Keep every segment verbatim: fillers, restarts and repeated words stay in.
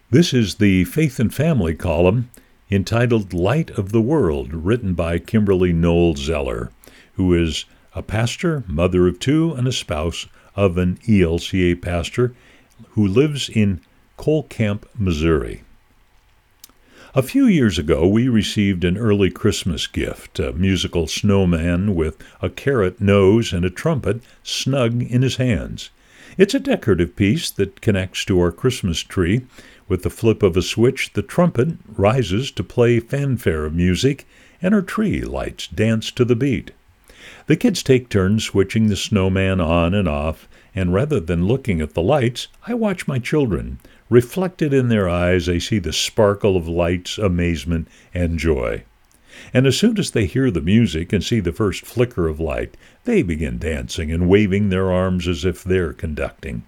This is the Faith and Family column entitled Light of the World, written by Kimberly Noel Zeller, who is a pastor, mother of two, and a spouse of an E L C A pastor who lives in Cole Camp, Missouri. A few years ago, we received an early Christmas gift, a musical snowman with a carrot nose and a trumpet snug in his hands. It's a decorative piece that connects to our Christmas tree. With the flip of a switch, the trumpet rises to play fanfare of music, and our tree lights dance to the beat. The kids take turns switching the snowman on and off, and rather than looking at the lights, I watch my children. Reflected in their eyes, I see the sparkle of lights, amazement, and joy. And as soon as they hear the music and see the first flicker of light, they begin dancing and waving their arms as if they're conducting.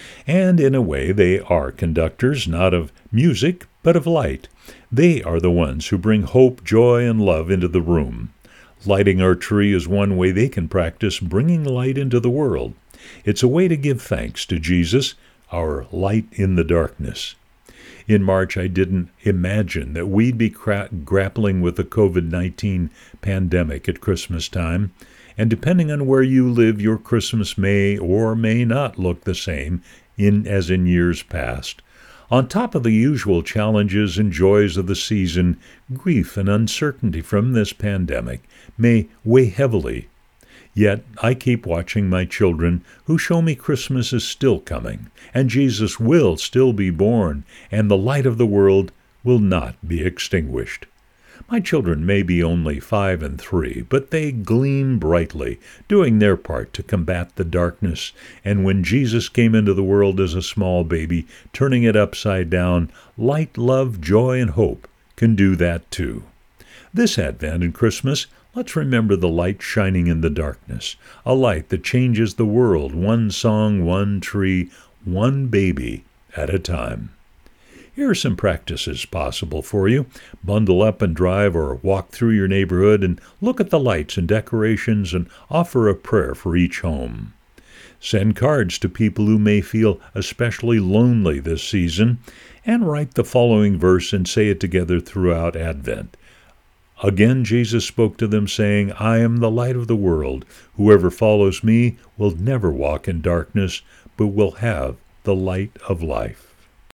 And in a way, they are conductors, not of music, but of light. They are the ones who bring hope, joy, and love into the room. Lighting our tree is one way they can practice bringing light into the world. It's a way to give thanks to Jesus, our light in the darkness. In March, I didn't imagine that we'd be cra- grappling with the covid nineteen pandemic at Christmas time, and depending on where you live, your Christmas may or may not look the same in as in years past. On top of the usual challenges and joys of the season, grief and uncertainty from this pandemic may weigh heavily. Yet I keep watching my children, who show me Christmas is still coming, and Jesus will still be born, and the light of the world will not be extinguished. My children may be only five and three, but they gleam brightly, doing their part to combat the darkness, and when Jesus came into the world as a small baby, turning it upside down, light, love, joy, and hope can do that too. This Advent and Christmas, let's remember the light shining in the darkness, a light that changes the world, one song, one tree, one baby at a time. Here are some practices possible for you. Bundle up and drive or walk through your neighborhood and look at the lights and decorations and offer a prayer for each home. Send cards to people who may feel especially lonely this season, and write the following verse and say it together throughout Advent. Again, Jesus spoke to them, saying, I am the light of the world. Whoever follows me will never walk in darkness, but will have the light of life.